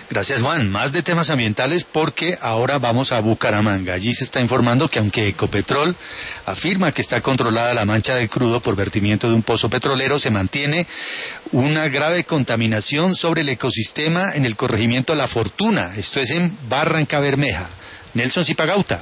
Gracias, Juan. Más de temas ambientales porque ahora vamos a Bucaramanga. Allí se está informando que aunque Ecopetrol afirma que está controlada la mancha de crudo por vertimiento de un pozo petrolero, se mantiene una grave contaminación sobre el ecosistema en el corregimiento La Fortuna. Esto es en Barrancabermeja. Nelson Zipagauta.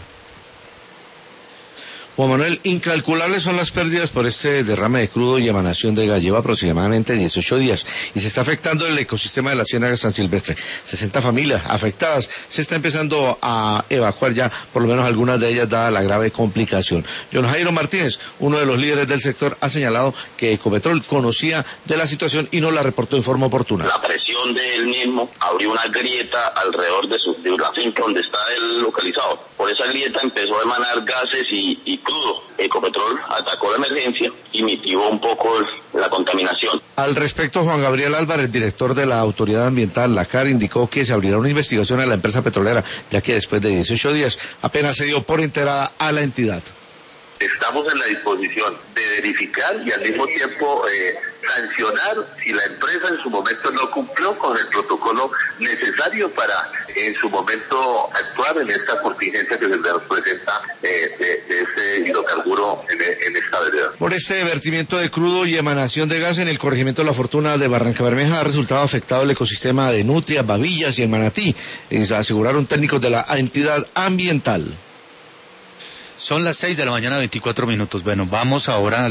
Juan Manuel, incalculables son las pérdidas por este derrame de crudo y emanación de gas. Lleva aproximadamente 18 días y se está afectando el ecosistema de la Ciénaga San Silvestre. 60 familias afectadas. Se está empezando a evacuar ya, por lo menos algunas de ellas, dada la grave complicación. John Jairo Martínez, uno de los líderes del sector, ha señalado que Ecopetrol conocía de la situación y no la reportó en forma oportuna. La presión de él mismo abrió una grieta alrededor de la finca donde está él localizado. Por esa grieta empezó a emanar gases y crudo. Ecopetrol atacó la emergencia y mitigó un poco la contaminación. Al respecto, Juan Gabriel Álvarez, director de la Autoridad Ambiental, la CAR, indicó que se abrirá una investigación a la empresa petrolera, ya que después de 18 días apenas se dio por enterada a la entidad. Estamos en la disposición de verificar y al mismo tiempo sancionar si la empresa en su momento no cumplió con el protocolo necesario para en su momento actuar en esta contingencia que se nos presenta de ese hidrocarburo en esta vereda. Por este vertimiento de crudo y emanación de gas en el corregimiento de La Fortuna de Barrancabermeja ha resultado afectado el ecosistema de nutrias, babillas y el manatí, aseguraron técnicos de la entidad ambiental. Son las 6 de la mañana, 24 minutos. Bueno, vamos ahora